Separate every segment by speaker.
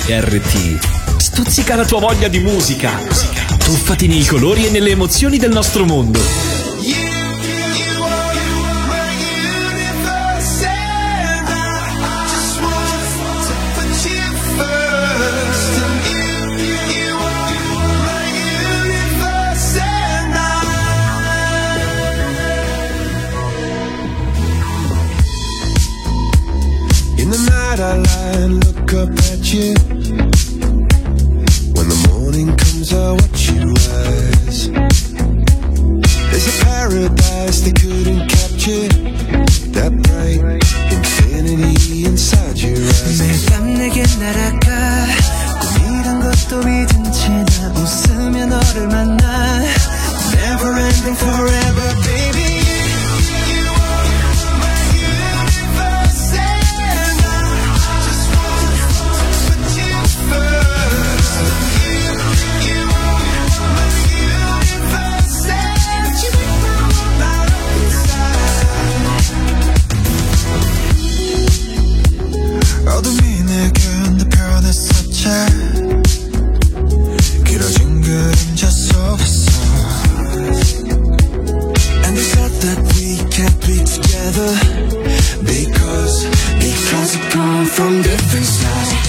Speaker 1: RT. Stuzzica la tua voglia di musica. Tuffati nei colori e nelle emozioni del nostro mondo.
Speaker 2: In the night I lie and look up at you. When the morning comes I watch you rise. There's a paradise they couldn't capture. That bright infinity inside your eyes.
Speaker 3: 매일 밤 내게 날아가 꿈이란 것도 잊은 채 나 웃으며 너를 만나. Never ending forever baby.
Speaker 2: 어둠이 내게 내 변했었지. 길어진 그림자 속에서. And they said that we can't be together because we come from different sides.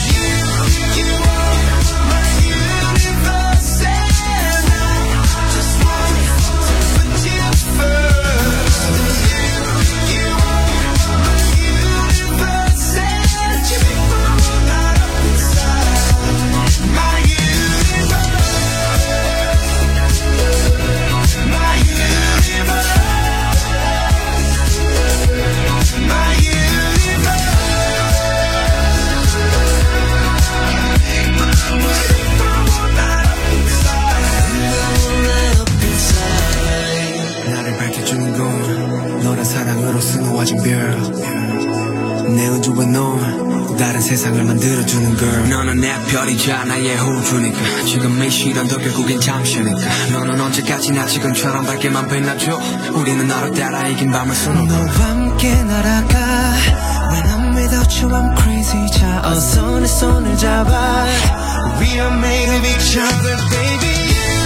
Speaker 3: 내 우주와 넌 다른 세상을 만들어주는 girl. 너는 내 별이자 나의 호주니까 지금 이 시련도 결국엔 잠시니까. 너는 언제까지나 지금처럼 밝게만 빛나줘. 우리는 너를 따라 이긴 밤을 수놓고 너와 함께 날아가. When I'm without you I'm crazy. 자 어서 내 손을 잡아. We are made of each other baby.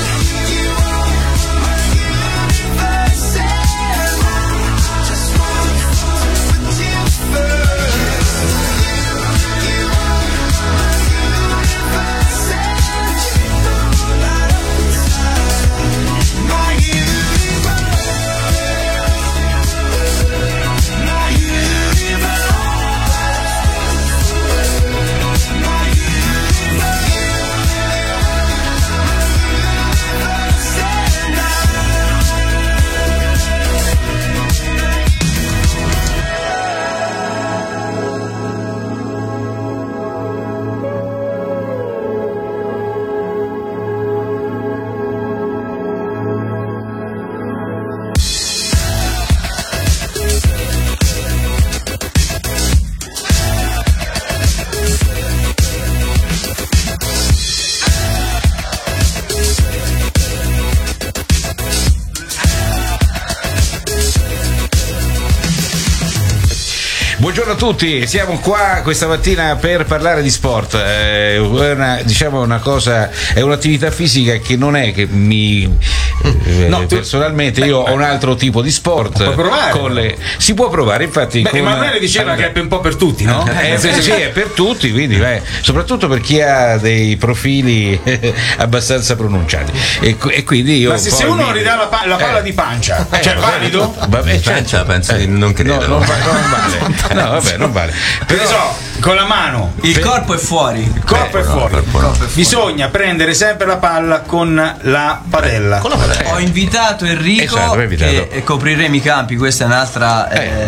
Speaker 4: Buongiorno a tutti, siamo qua questa mattina per parlare di sport. È una cosa, è un'attività fisica che non è che mi personalmente io ho un altro tipo di sport.
Speaker 5: Puoi provare?
Speaker 4: Si può provare, infatti.
Speaker 5: Emanuele diceva che è un po' per tutti, no?
Speaker 4: Sì, è per tutti, quindi soprattutto per chi ha dei profili abbastanza pronunciati. E quindi io.
Speaker 5: Ma se uno ridà la palla di pancia, cioè valido?
Speaker 4: Vabbè,
Speaker 6: pancia penso di non credo.
Speaker 4: Non vale. No, vabbè, non vale.
Speaker 5: Però con la mano
Speaker 3: il corpo è fuori.
Speaker 5: Il corpo è fuori. Bisogna prendere sempre la palla con la padella.
Speaker 3: Ho invitato Enrico, che copriremo i campi. Questa è un'altra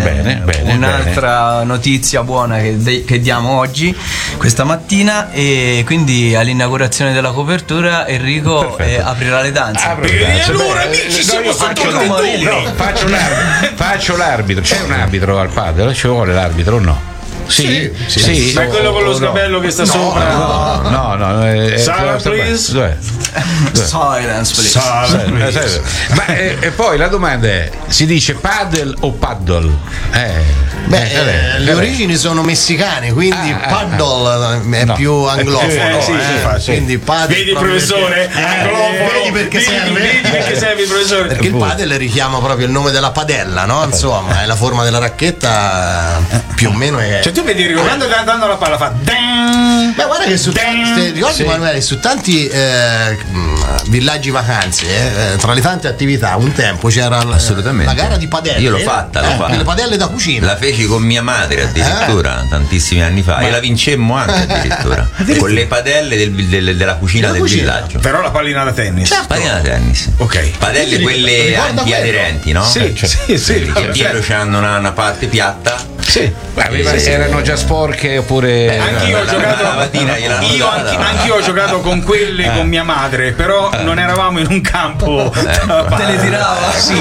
Speaker 3: un'altra notizia buona che diamo oggi, questa mattina, e quindi all'inaugurazione della copertura Enrico aprirà le danze.
Speaker 5: E allora amici, siamo sotto
Speaker 4: faccio l'arbitro. C'è un arbitro al padel? Ci vuole l'arbitro o no? Sì.
Speaker 5: Ma è quello con lo sgabello che sta sopra?
Speaker 4: No.
Speaker 5: Silence, please.
Speaker 4: Dov'è?
Speaker 3: Silence, please.
Speaker 4: Ma e poi la domanda è: si dice paddle o paddle?
Speaker 7: Le origini sono messicane, quindi paddle è più anglofono. Quindi paddle.
Speaker 5: Vedi il professore?
Speaker 7: Vedi perché serve
Speaker 5: il professore?
Speaker 7: Perché il paddle richiama proprio il nome della padella, no? Insomma, è la forma della racchetta, più o meno è.
Speaker 5: Cioè tu vedi, quando dando la palla fa.
Speaker 7: Beh, guarda che ricordi Manuele, su tanti villaggi vacanze, tra le tante attività, un tempo c'era la gara di padelle.
Speaker 6: Io l'ho fatta.
Speaker 7: Le padelle da cucina.
Speaker 6: La feci con mia madre addirittura tantissimi anni fa e la vincemmo anche addirittura con le padelle della cucina del villaggio.
Speaker 5: Però la pallina da tennis.
Speaker 6: Certo. Pallina da tennis.
Speaker 5: Ok.
Speaker 6: Padelle quelle antiaderenti, no?
Speaker 5: Sì.
Speaker 6: Che dietro c'hanno una parte piatta.
Speaker 4: Sì. Erano già sporche oppure.
Speaker 5: Anch'io ho giocato. Anch'io ho giocato con quelle con mia madre, però non eravamo in un campo.
Speaker 8: Te le tirava?
Speaker 5: Sì.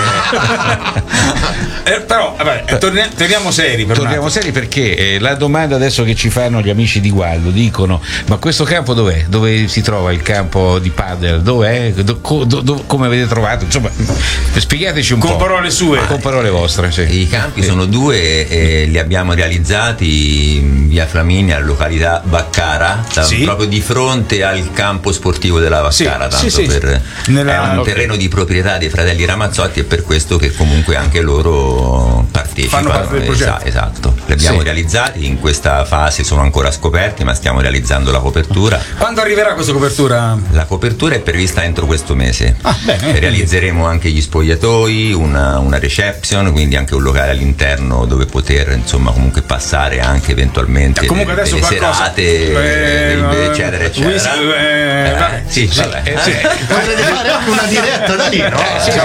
Speaker 5: Però vabbè, torniamo seri.
Speaker 4: Torniamo seri perché la domanda adesso che ci fanno gli amici di Gualdo dicono: ma questo campo dov'è? Dove si trova il campo di padel? Dov'è? Come avete trovato? Insomma, spiegateci un po'.
Speaker 5: Con parole sue.
Speaker 4: Con parole vostre, sì.
Speaker 6: I campi sono due e li abbiamo realizzati in via Flaminia, località Vaccara, proprio di fronte al campo sportivo della Vaccara, è un terreno di proprietà dei fratelli Ramazzotti, e per questo che comunque anche loro partecipano.
Speaker 5: Fanno parte del progetto.
Speaker 6: Esatto. Li abbiamo realizzati, in questa fase sono ancora scoperti, ma stiamo realizzando la copertura.
Speaker 5: Quando arriverà questa copertura?
Speaker 6: La copertura è prevista entro questo mese.
Speaker 5: Bene.
Speaker 6: Realizzeremo anche gli spogliatoi, una reception, quindi anche un locale all'interno dove poter insomma comunque passare anche eventualmente
Speaker 5: comunque adesso
Speaker 6: delle serate, eccetera.
Speaker 7: Potrete fare anche una diretta da lì, no?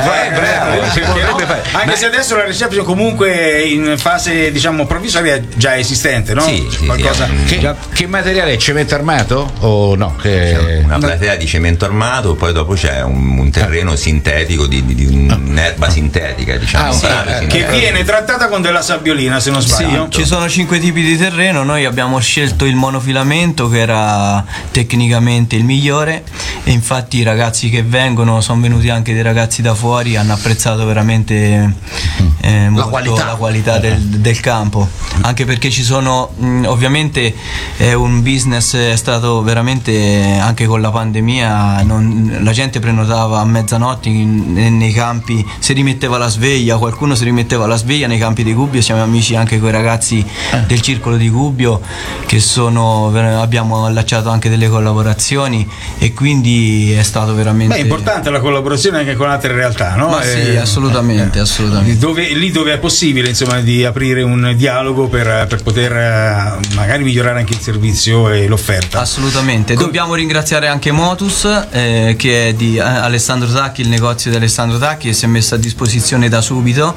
Speaker 5: Anche se adesso la reception comunque in fase diciamo provvisoria già esistente, no?
Speaker 6: Qualcosa.
Speaker 4: Che materiale è? Cemento armato o no?
Speaker 6: Una platea di cemento armato, poi dopo c'è un terreno sintetico di un'erba sintetica, diciamo,
Speaker 5: che viene trattata con della sabbiolina, se non sbaglio.
Speaker 8: Ci sono 5 tipi di terreno, noi abbiamo scelto il monofilamento che era tecnicamente il migliore, e infatti i ragazzi che vengono, sono venuti anche dei ragazzi da fuori, hanno apprezzato veramente molto la qualità del campo, anche perché ci sono ovviamente è un business, è stato veramente, anche con la pandemia la gente prenotava a mezzanotte nei campi, si rimetteva la sveglia, qualcuno si rimetteva la sveglia nei campi di Gubbio. Siamo amici anche con i ragazzi del circolo di Gubbio, che abbiamo allacciato anche delle collaborazioni, e quindi è stato veramente.
Speaker 5: È importante la collaborazione anche con altre realtà, no?
Speaker 8: Ma sì, assolutamente.
Speaker 5: Lì dove è possibile, insomma, di aprire un dialogo per poter magari migliorare anche il servizio e l'offerta.
Speaker 8: Assolutamente. Dobbiamo ringraziare anche Motus, che è di Alessandro Tacchi, il negozio di Alessandro Tacchi, che si è messo a disposizione da subito.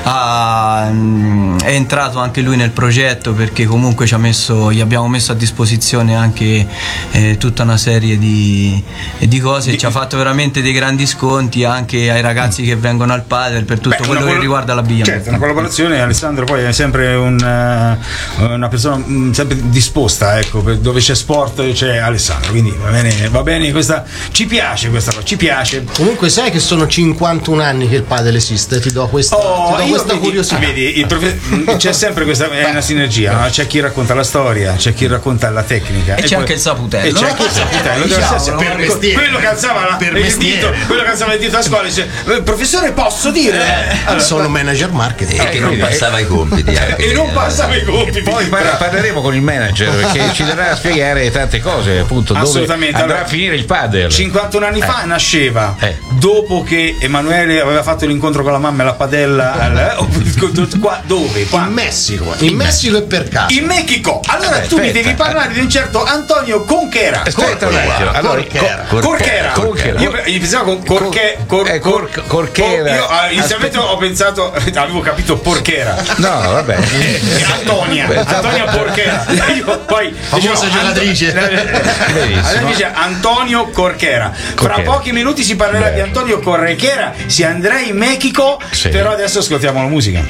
Speaker 8: È entrato anche lui nel progetto, perché comunque gli abbiamo messo a disposizione anche tutta una serie di cose, ci ha fatto veramente dei grandi sconti anche ai ragazzi che vengono al padel per tutto quello che riguarda l'abbigliamento.
Speaker 5: Certo, una collaborazione. Alessandro poi è sempre una persona sempre disposta, ecco, dove c'è sport c'è Alessandro, quindi va bene questa, ci piace questa cosa, ci piace.
Speaker 7: Comunque sai che sono 51 anni che il padel esiste, ti do questa curiosità.
Speaker 5: Vedi, c'è sempre questa, è una sinergia, no? C'è chi racconta la storia, c'è chi racconta la tecnica,
Speaker 8: e c'è anche il saputello.
Speaker 5: E c'è anche il saputello, quello che alzava il dito a scuola e dice: professore, posso dire?
Speaker 7: Sono manager marketing.
Speaker 6: E che non passava i compiti.
Speaker 4: Poi parleremo con il manager, perché ci darà a spiegare tante cose, appunto, dove andrà a finire il padel.
Speaker 5: 51 anni fa nasceva dopo che Emanuele aveva fatto l'incontro con la mamma e la padella dove? Qua?
Speaker 7: In Messico e per caso
Speaker 5: in Mexico. Allora tu mi devi parlare di un certo Antonio Conquera.
Speaker 4: Aspetta un attimo. Allora,
Speaker 5: Corchera. Io pensavo Corchera. Io inizialmente ho pensato, avevo capito Porchera.
Speaker 4: No, vabbè.
Speaker 5: Antonia Porchera. Poi
Speaker 7: famosa giocatrice.
Speaker 5: Dice Antonio Corchera. Fra pochi minuti si parlerà di Antonio Corchera. Si andrà in Mexico, però adesso ascoltiamo la musica.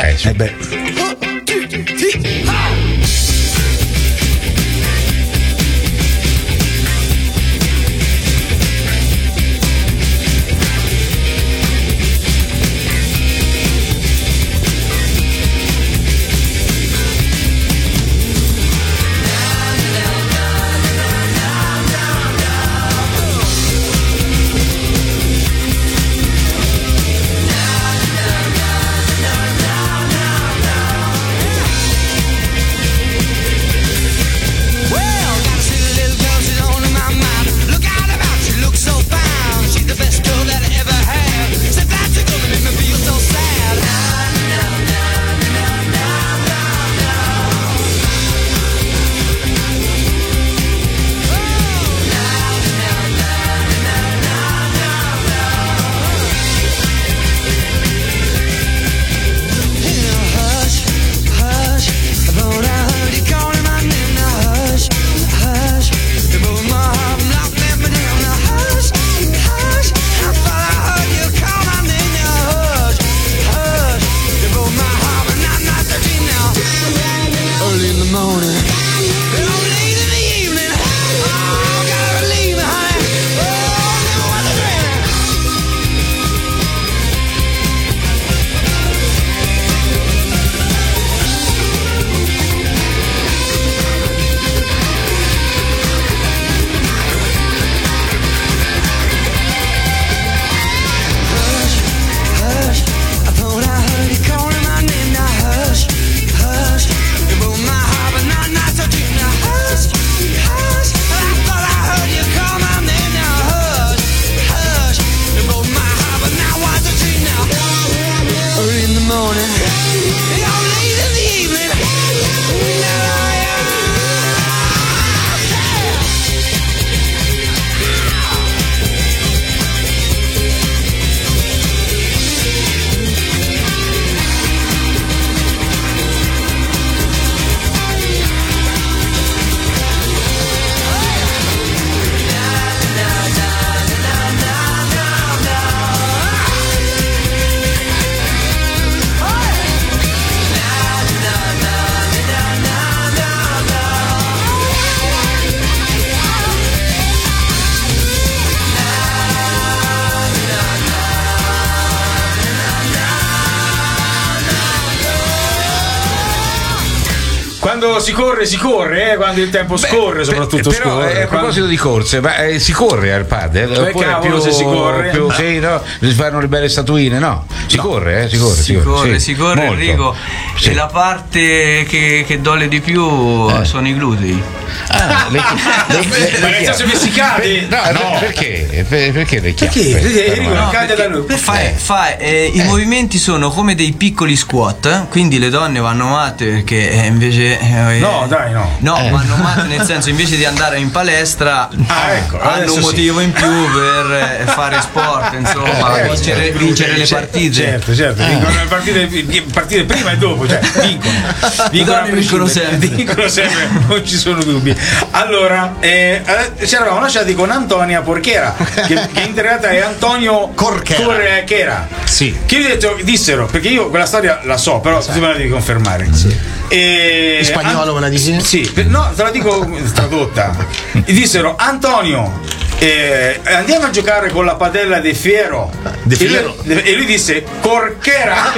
Speaker 5: quando si corre, quando il tempo scorre, soprattutto
Speaker 4: però,
Speaker 5: scorre.
Speaker 4: A proposito di corse, ma si corre al padel? Oppure
Speaker 5: cavolo,
Speaker 4: più,
Speaker 5: se si corre?
Speaker 4: Più, sì, no? Si fanno le belle statuine? No, si corre, si corre,
Speaker 8: molto. Enrico. Sì. E la parte che dole di più sono i glutei.
Speaker 5: Ma nel senso che si cade?
Speaker 4: No. Perché? Perché le chiappe?
Speaker 5: Enrico non cade da lui.
Speaker 8: I movimenti sono come dei piccoli squat, quindi le donne vanno matte perché invece
Speaker 5: no,
Speaker 8: vanno matte nel senso, invece di andare in palestra hanno un motivo in più per fare sport, insomma, vincere le partite.
Speaker 5: Certo, vincono le partite prima e dopo, cioè vincono sempre, non ci sono dubbi. Allora, ci eravamo lasciati con Antonia Porchera, che in realtà è Antonio Corchera.
Speaker 7: Sì.
Speaker 5: Che dissero, perché io quella storia la so, però tu me la devi confermare. Sì.
Speaker 7: In spagnolo me la dici?
Speaker 5: Sì, no, te la dico tradotta. Dissero: Antonio, andiamo a giocare con la padella de Fiero. E lui disse: Corchera.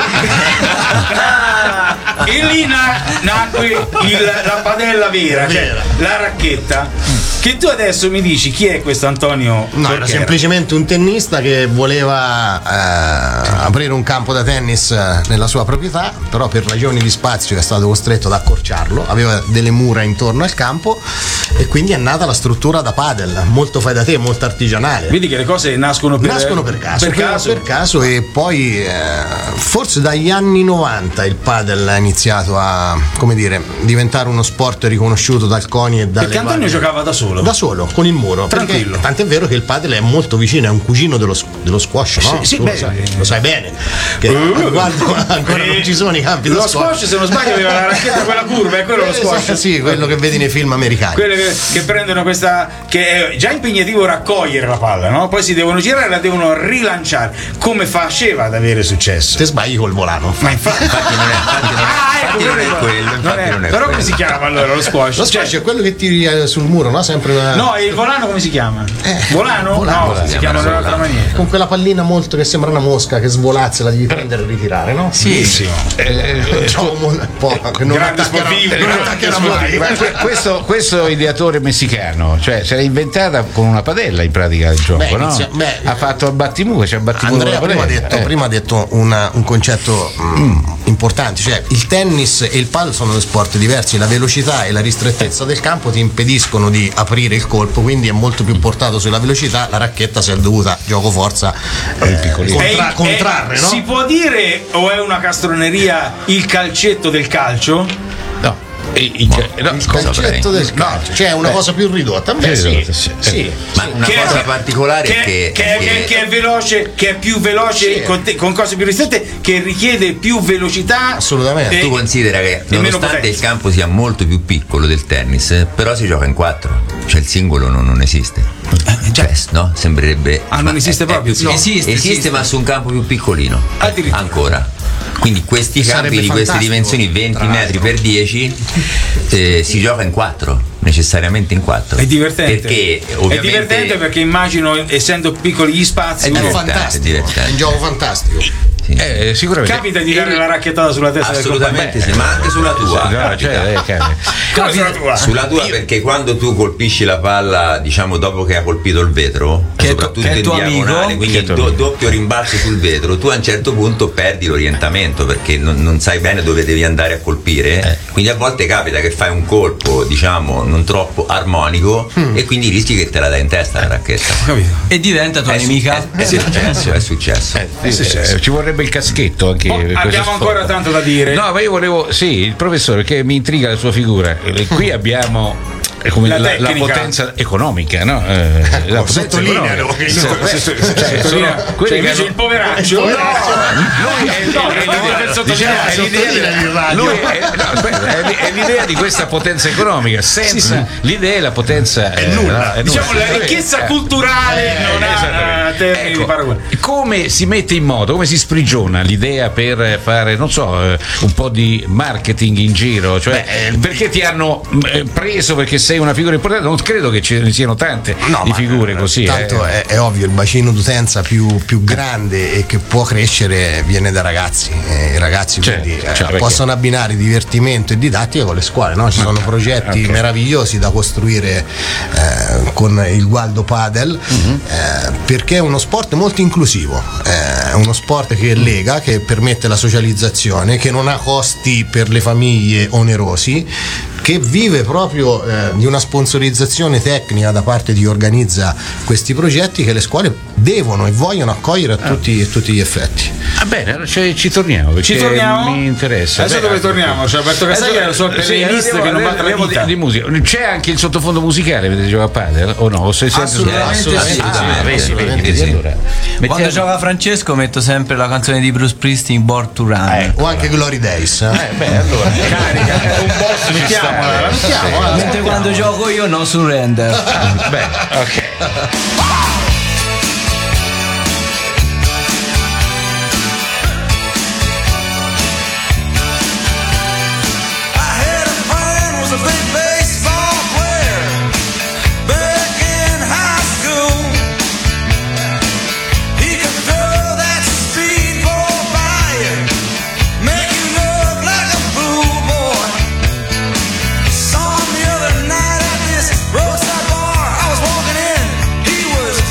Speaker 5: E lì nacque la padella vera, cioè la racchetta. Che tu adesso mi dici chi è questo Antonio?
Speaker 7: No, era semplicemente un tennista che voleva aprire un campo da tennis nella sua proprietà, però per ragioni di spazio è stato costretto ad accorciarlo, aveva delle mura intorno al campo e quindi è nata la struttura da padel, molto fai da te, molto artigianale.
Speaker 5: Vedi che le cose nascono per
Speaker 7: caso e poi forse dagli anni 90 il padel ha iniziato a, come dire, diventare uno sport riconosciuto dal CONI e dalle
Speaker 5: perché Antonio giocava da solo
Speaker 7: con il muro,
Speaker 5: tranquillo.
Speaker 7: Tant'è vero che il padel è molto vicino, è un cugino dello squash, no?
Speaker 5: Sì,
Speaker 7: lo sai bene che quando ancora non ci sono i campi da squash.
Speaker 5: Lo squash, se non sbaglio, aveva la racchetta quella curva, è quello lo squash.
Speaker 7: Sì, quello che vedi nei film americani.
Speaker 5: Quelle che prendono questa, che è già impegnativo raccogliere la palla, no? Poi si devono girare e la devono rilanciare. Come faceva ad avere successo?
Speaker 7: Te sbagli col volano.
Speaker 5: Ma infatti
Speaker 6: non è quello.
Speaker 5: Però come si chiama allora lo squash?
Speaker 7: Lo squash è quello che tiri sul muro, no? Sempre
Speaker 5: No, il volano come si chiama? Volano? No, si chiama in un'altra maniera.
Speaker 7: Con quella pallina molto che sembra una mosca che svolazza, la devi prendere e ritirare, no?
Speaker 5: Sì.
Speaker 7: Un po' che non
Speaker 5: attaccherà mai.
Speaker 4: Questo ideatore messicano, cioè se l'ha inventata con una padella in pratica il gioco, no? Ha fatto il battimuro, c'è il battimuro.
Speaker 7: Andrea prima ha detto un concetto importante, cioè il tennis e il padel sono due sport diversi, la velocità e la ristrettezza del campo ti impediscono di aprire il colpo, quindi è molto più portato sulla velocità, la racchetta si è dovuta gioco forza contrarre, no?
Speaker 5: Si può dire, o è una castroneria, il calcetto del calcio?
Speaker 7: Il concetto del calcio, cioè una cosa più ridotta.
Speaker 6: Sì. Ma una cosa particolare
Speaker 5: che è veloce, che è più veloce, con cose più ristrette, che richiede più velocità.
Speaker 7: Assolutamente.
Speaker 6: Tu considera che nonostante il campo sia molto più piccolo del tennis, però si gioca in 4, cioè il singolo non esiste. No? Sembrerebbe.
Speaker 5: Non esiste proprio?
Speaker 6: Esiste, ma su un campo più piccolino. Ancora. Quindi questi campi di queste dimensioni, 20 metri per 10, si gioca in 4, necessariamente in 4.
Speaker 5: È divertente.
Speaker 6: Perché
Speaker 5: ovviamente è divertente perché immagino, essendo piccoli gli spazi,
Speaker 7: è fantastico. È un gioco fantastico.
Speaker 6: Sì.
Speaker 4: Sicuramente.
Speaker 5: Capita di dare la racchettata sulla testa
Speaker 6: assolutamente del ma anche sulla tua. Sulla tua, perché quando tu colpisci la palla, diciamo dopo che ha colpito il vetro, soprattutto in diagonale, quindi doppio rimbalzo sul vetro, tu a un certo punto perdi l'orientamento perché non sai bene dove devi andare a colpire, quindi a volte capita che fai un colpo, diciamo, non troppo armonico e quindi rischi che te la dai in testa la racchetta.
Speaker 8: E diventa tua nemica.
Speaker 6: È successo.
Speaker 4: Ci vorrebbe il caschetto anche.
Speaker 5: Abbiamo ancora tanto da dire.
Speaker 4: No, ma io volevo, il professore, che mi intriga la sua figura. Qui abbiamo come la potenza economica, no? La
Speaker 7: sottolineano
Speaker 5: quelli invece il poveraccio
Speaker 4: è l'idea di questa potenza economica, senza l'idea e la potenza
Speaker 5: è nulla. Diciamo la ricchezza culturale non ha termini di paragone.
Speaker 4: Come si mette in moto, come si sprigiona l'idea per fare, non so, un po' di marketing in giro, cioè perché ti hanno preso perché sei sei una figura importante, non credo che ce ne siano tante di figure così.
Speaker 7: Tanto è ovvio, il bacino d'utenza più grande e che può crescere viene da ragazzi. I ragazzi quindi possono abbinare divertimento e didattica con le scuole, no? Ci sono progetti meravigliosi da costruire con il Gualdo Padel, perché è uno sport molto inclusivo, è uno sport che lega, che permette la socializzazione, che non ha costi per le famiglie onerosi, che vive proprio di una sponsorizzazione tecnica da parte di chi organizza questi progetti, che le scuole devono e vogliono accogliere a tutti gli effetti.
Speaker 4: Va bene, allora ci torniamo, perché mi interessa.
Speaker 5: Adesso dove torniamo? C'è Alberto Casaglia, è la sua playlist che non batte la vita
Speaker 4: di musica. C'è anche il sottofondo musicale mentre gioca a padel o no? O sei
Speaker 8: assolutamente sì.
Speaker 4: Allora,
Speaker 8: quando gioca Francesco metto sempre la canzone di Bruce Springsteen, Born to Run,
Speaker 7: o anche Glory Days.
Speaker 4: Allora carica un boss, mettiamo.
Speaker 8: Mentre quando gioco io no surrender.
Speaker 4: Beh, ok.
Speaker 2: Roadside bar, I was walking in. He was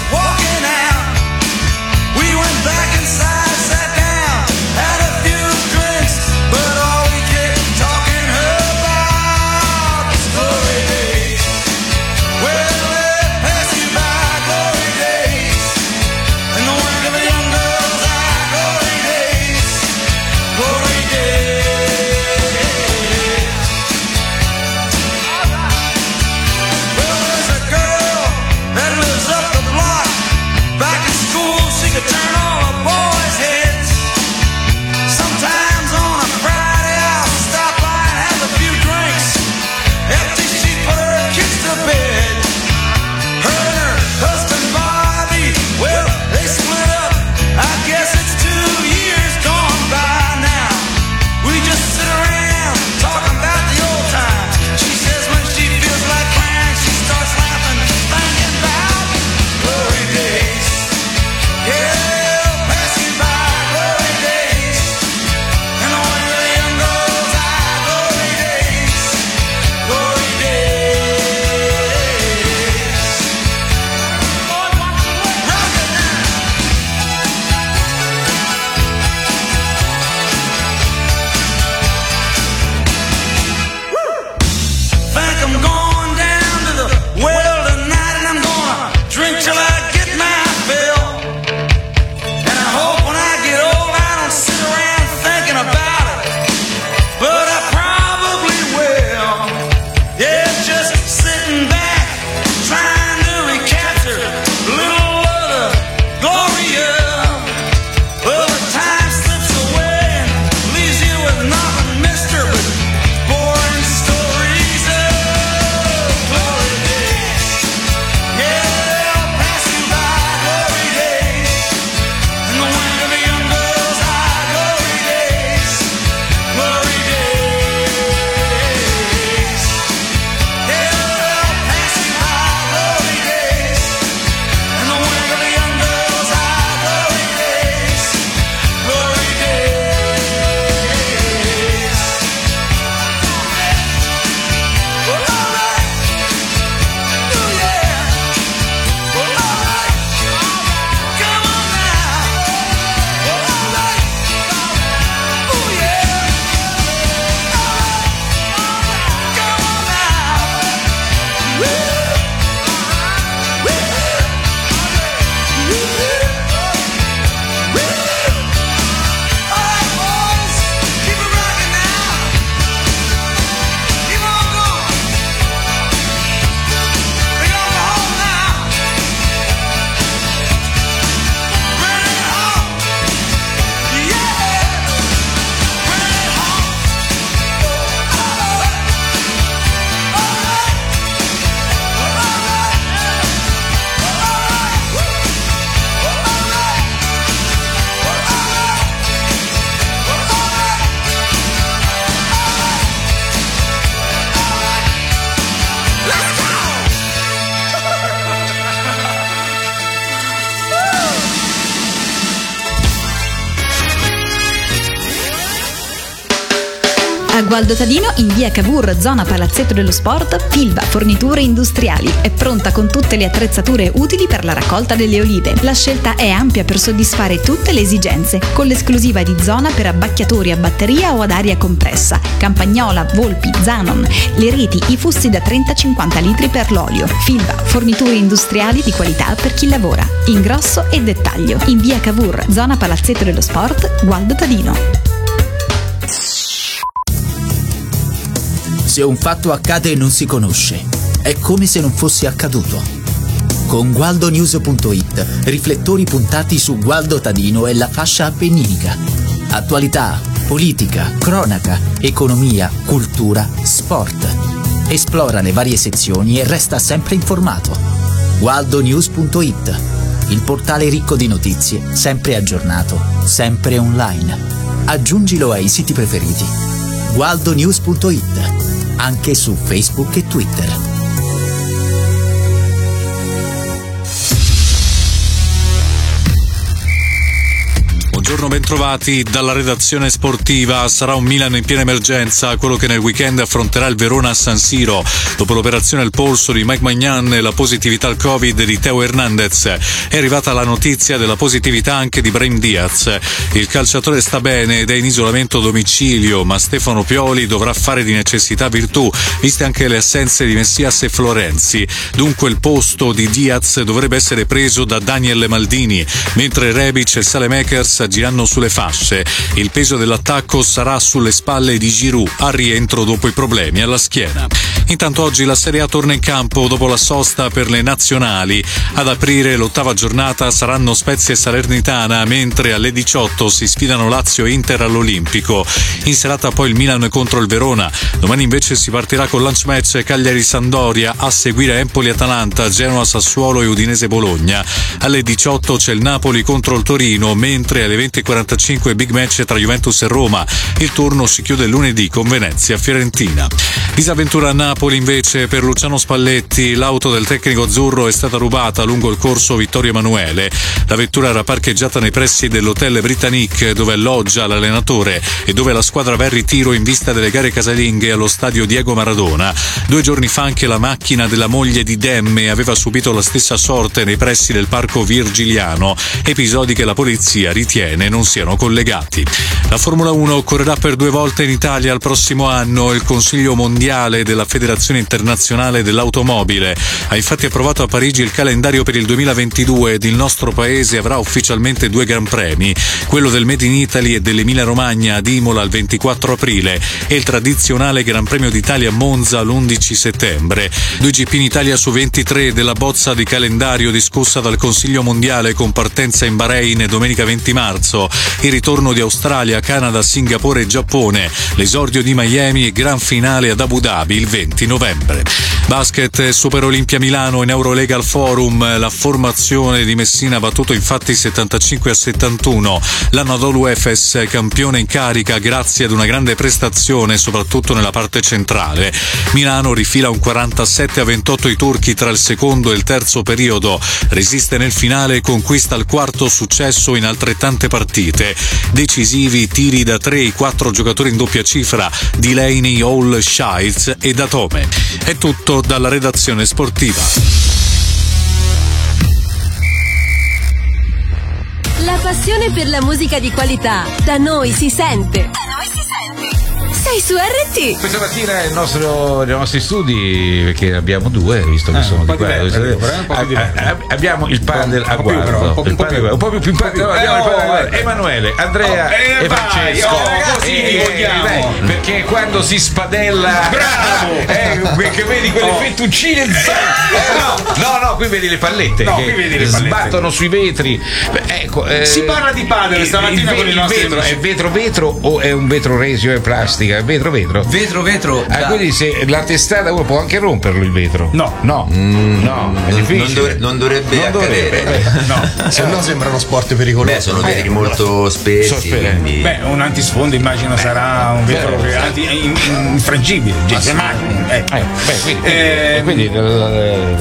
Speaker 9: Gualdo Tadino in via Cavour, zona Palazzetto dello Sport, Filva Forniture Industriali. È pronta con tutte le attrezzature utili per la raccolta delle olive. La scelta è ampia per soddisfare tutte le esigenze, con l'esclusiva di zona per abbacchiatori a batteria o ad aria compressa, campagnola, volpi, Zanon, le reti, i fusti da 30-50 litri per l'olio. Filva Forniture Industriali di qualità per chi lavora. Ingrosso e dettaglio. In via Cavour, zona Palazzetto dello Sport, Gualdo Tadino.
Speaker 10: Se un fatto accade e non si conosce, è come se non fosse accaduto. Con GualdoNews.it, riflettori puntati su Gualdo Tadino e la fascia appenninica. Attualità, politica, cronaca, economia, cultura, sport. Esplora le varie sezioni e resta sempre informato. GualdoNews.it, il portale ricco di notizie, sempre aggiornato, sempre online. Aggiungilo ai siti preferiti. GualdoNews.it, anche su Facebook e Twitter.
Speaker 11: Buongiorno, bentrovati dalla redazione sportiva. Sarà un Milan in piena emergenza, quello che nel weekend affronterà il Verona a San Siro. Dopo l'operazione al polso di Mike Maignan e la positività al Covid di Theo Hernandez, è arrivata la notizia della positività anche di Brahim Diaz. Il calciatore sta bene ed è in isolamento a domicilio, ma Stefano Pioli dovrà fare di necessità virtù, viste anche le assenze di Messias e Florenzi. Dunque il posto di Diaz dovrebbe essere preso da Daniel Maldini, mentre Rebic e Saelemaekers agiranno sulle fasce. Il peso dell'attacco sarà sulle spalle di Giroud, al rientro dopo i problemi alla schiena. Intanto oggi la Serie A torna in campo dopo la sosta per le nazionali. Ad aprire l'ottava giornata saranno Spezia e Salernitana, mentre alle 18 si sfidano Lazio e Inter all'Olimpico. In serata poi il Milan contro il Verona. Domani invece si partirà con lunch match Cagliari-Sandoria, a seguire Empoli-Atalanta, Genoa-Sassuolo e Udinese-Bologna. Alle 18 c'è il Napoli contro il Torino, mentre alle 20:45 big match tra Juventus e Roma. Il turno si chiude lunedì con Venezia-Fiorentina. Disavventura a Napoli invece per Luciano Spalletti. L'auto del tecnico azzurro è stata rubata lungo il corso Vittorio Emanuele. La vettura era parcheggiata nei pressi dell'hotel Britannique, dove alloggia l'allenatore e dove la squadra va in ritiro in vista delle gare casalinghe allo stadio Diego Maradona. 2 giorni fa anche la macchina della moglie di Demme aveva subito la stessa sorte nei pressi del parco Virgiliano, episodi che la polizia ritiene non siano collegati. La Formula 1 correrà per 2 volte in Italia il prossimo anno. Il Consiglio mondiale della Federazione internazionale dell'automobile ha infatti approvato a Parigi il calendario per il 2022 ed il nostro paese avrà ufficialmente 2 gran premi, quello del Made in Italy e dell'Emilia Romagna ad Imola il 24 aprile e il tradizionale Gran Premio d'Italia a Monza l'11 settembre. 2 GP in Italia su 23 della bozza di calendario discussa dal Consiglio mondiale, con partenza in Bahrain domenica 20 marzo, il ritorno di Australia, Canada, Singapore e Giappone, l'esordio di Miami e gran finale ad Abu Dhabi il 20 novembre. Basket, Super Olimpia Milano in Eurolega al Forum. La formazione di Messina ha battuto infatti 75-71 l'Anadolu Efes, campione in carica grazie ad una grande prestazione soprattutto nella parte centrale. Milano rifila un 47-28 i turchi tra il secondo e il terzo periodo, resiste nel finale e conquista il quarto successo in altrettante partite. Decisivi tiri da 3 i 4 giocatori in doppia cifra, Delaney, Hall, Shields e Datome. È tutto dalla redazione sportiva.
Speaker 12: La passione per la musica di qualità da noi si sente. Sei su RT.
Speaker 4: Questa mattina nei nostri studi, perché abbiamo 2, visto che sono di qua, abbiamo il padel a guardo, un po' più Emanuele, Andrea e Francesco. Perché quando si spadella, bravo, che vedi quelle fettuccine, no, qui vedi le pallette che sbattono sui vetri. Ecco,
Speaker 5: si parla di padel stamattina con i nostri amici.
Speaker 4: È vetro o è un vetro resio e plastica? Vetro.
Speaker 8: Vetro.
Speaker 4: Quindi se la testata uno può anche romperlo il vetro. No, è difficile.
Speaker 6: Non dovrebbe accadere.
Speaker 7: No. Se no sembrano sport pericolosi.
Speaker 6: Sono vetri molto spessi. Quindi...
Speaker 5: un antisfondo immagino sarà un vetro infrangibile.
Speaker 4: Quindi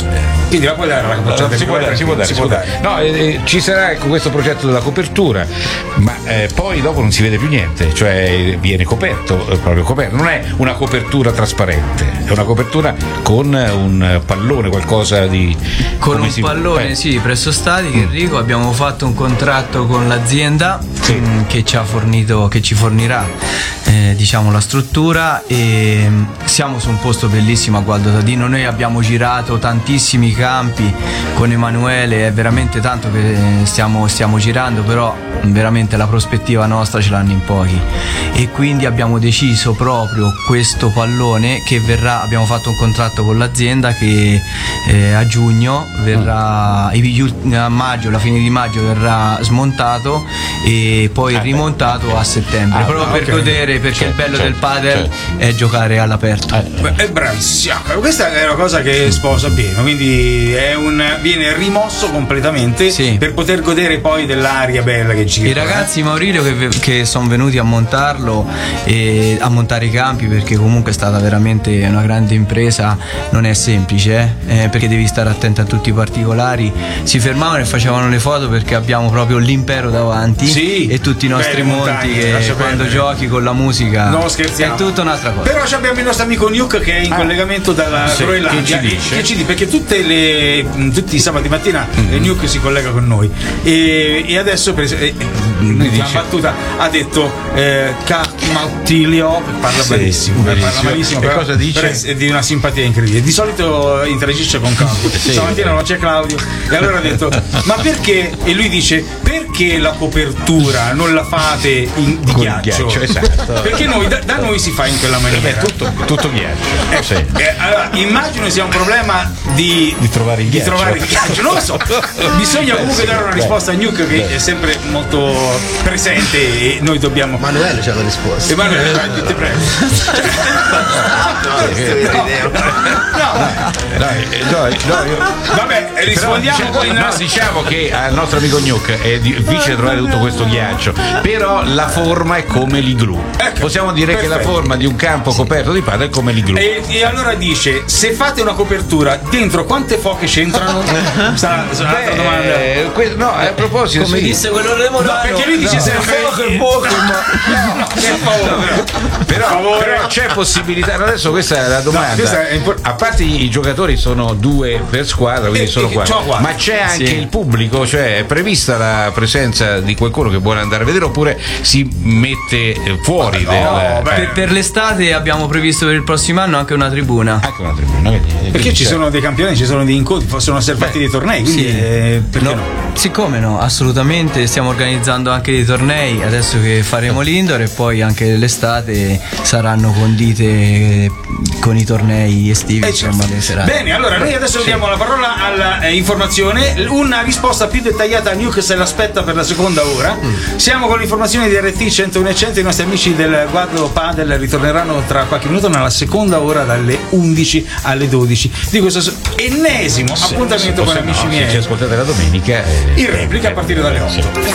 Speaker 5: Quindi la puoi dare la capocciata?
Speaker 4: Si può dare. No, ci sarà questo progetto della copertura, ma poi dopo non si vede più niente, cioè viene coperto, proprio coperto. Non è una copertura trasparente, è una copertura con un pallone, qualcosa di...
Speaker 8: Con un pallone, sì, presso Static, Enrico, abbiamo fatto un contratto con l'azienda che ci ha fornito, che ci fornirà diciamo la struttura, e siamo su un posto bellissimo a Gualdo Tadino. Noi abbiamo girato tantissimi campi con Emanuele, è veramente tanto che stiamo girando, però veramente la prospettiva nostra ce l'hanno in pochi, e quindi abbiamo deciso proprio questo pallone che verrà, abbiamo fatto un contratto con l'azienda che a giugno verrà, a maggio, alla fine di maggio verrà smontato e poi rimontato a settembre, proprio per godere, perché il bello del padel è giocare all'aperto.
Speaker 5: È bravissimo, questa è una cosa che sposa bene, quindi viene rimosso completamente per poter godere poi dell'aria bella che gira.
Speaker 8: I ragazzi Maurilio che sono venuti a montarlo e a montare i campi, perché comunque è stata veramente una grande impresa, non è semplice, perché devi stare attento a tutti i particolari. Si fermavano e facevano le foto perché abbiamo proprio l'impero davanti e tutti i nostri monti che quando giochi con la musica è tutta un'altra cosa.
Speaker 5: Però abbiamo il nostro amico Nuke che è in collegamento dalla Groenlandia, che ci dice, perché tutti i sabati mattina Nuke si collega con noi e adesso una battuta ha detto Mautilio parla benissimo, parla malissimo, però, cosa dice? È di una simpatia incredibile. Di solito interagisce con Claudio, stamattina non c'è Claudio e allora ha detto ma perché, e lui dice perché la copertura non la fate di ghiaccio? Esatto. Perché da noi si fa in quella maniera,
Speaker 4: tutto ghiaccio.
Speaker 5: Allora, immagino sia un problema di
Speaker 4: trovare il
Speaker 5: ghiaccio, non lo so, bisogna comunque dare una risposta a Nuke che è sempre molto presente e noi dobbiamo.
Speaker 7: Emanuele c'ha la risposta.
Speaker 5: Emanuele, ti prego. Vabbè, rispondiamo poi.
Speaker 4: Diciamo che al nostro amico Nuke è difficile trovare tutto questo ghiaccio, però la forma è come l'igloo. Possiamo dire che la forma di un campo coperto di padel è come l'igloo.
Speaker 5: E allora dice, se fate una copertura, dentro quante foche c'entrano? Un'altra domanda.
Speaker 4: No, a proposito,
Speaker 8: come disse quello Remolano,
Speaker 5: perché lui dice sempre
Speaker 4: però c'è possibilità. Adesso questa è la domanda. A parte i giocatori sono 2 per squadra, quindi sono 4, ma c'è anche il pubblico, cioè è prevista la presenza di qualcuno che vuole andare a vedere, oppure si mette fuori
Speaker 8: per l'estate abbiamo previsto per il prossimo anno anche una tribuna,
Speaker 5: perché ci sono dei campioni, ci sono dei incontri, possono essere fatti dei tornei, quindi
Speaker 8: siccome no, assolutamente, stiamo organizzando anche dei tornei adesso che faremo l'indoor, e poi anche l'estate saranno condite con i tornei estivi, insomma, le serate.
Speaker 5: Bene, allora noi adesso diamo la parola alla informazione, una risposta più dettagliata a Nuke se l'aspetta per la seconda ora. Siamo con l'informazione di RT 101 e 100, i nostri amici del Gualdo Padel ritorneranno tra qualche minuto nella seconda ora dalle 11 alle 12 di questo ennesimo appuntamento con amici miei.
Speaker 4: Se ci ascoltate la domenica
Speaker 5: in replica a partire dalle 8.